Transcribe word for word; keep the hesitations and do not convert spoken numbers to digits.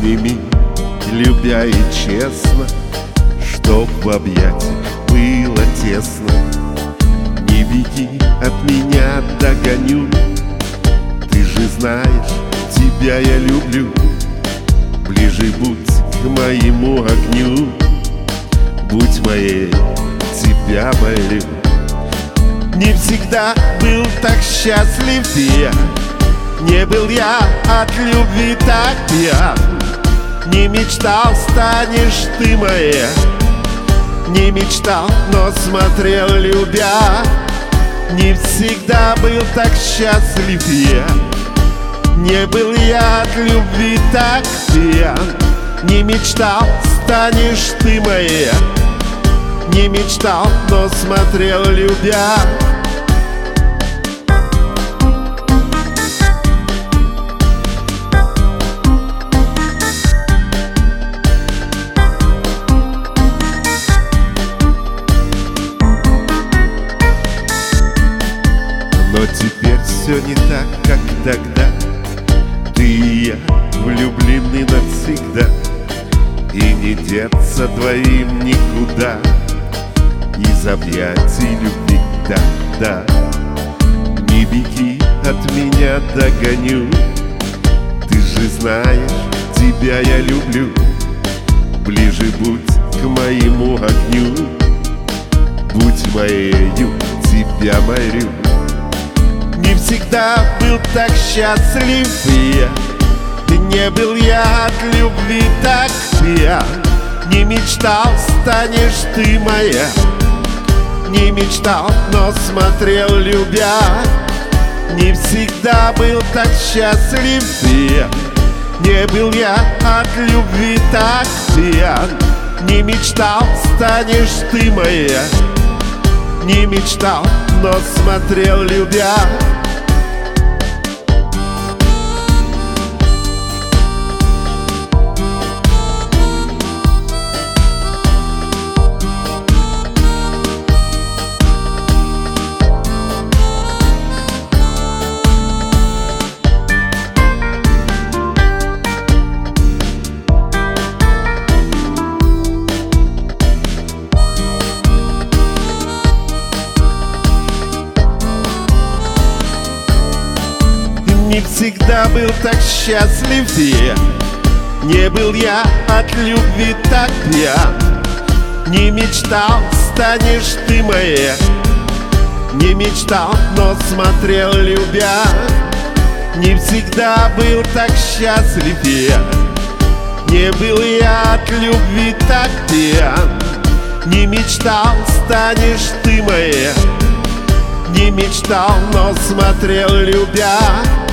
обними, любя и честно, чтоб в объятиях было тесно. Не беги от меня, догоню, ты же знаешь, тебя я люблю. Ближе будь к моему огню, будь моей, тебя молю. Не всегда был так счастлив я, не был я от любви так пьян. Не мечтал, станешь ты моя, не мечтал, но смотрел, любя. Не всегда был так счастлив я, не был я от любви так пьян. Не мечтал, станешь ты моя, не мечтал, но смотрел, любя. Но теперь все не так, как тогда. Ты и я влюблены навсегда, и не деться двоим никуда из объятий любви, да, да. Не беги от меня, догоню, ты же знаешь, тебя я люблю. Ближе будь к моему огню, будь моею, тебя молю. Не всегда был так счастлив я, не был я от любви так пьян. Не мечтал, станешь ты моя, не мечтал, но смотрел, любя. Не всегда был так счастлив я, не был я от любви так пьян. Не мечтал, станешь ты моя, не мечтал, но смотрел, любя. Не всегда был так счастлив я, не был я от любви так пьян. Не мечтал, станешь ты моя, не мечтал, но смотрел, любя. Не всегда был так счастлив я, не был я от любви так пьян. Не мечтал, станешь ты моя, не мечтал, но смотрел, любя.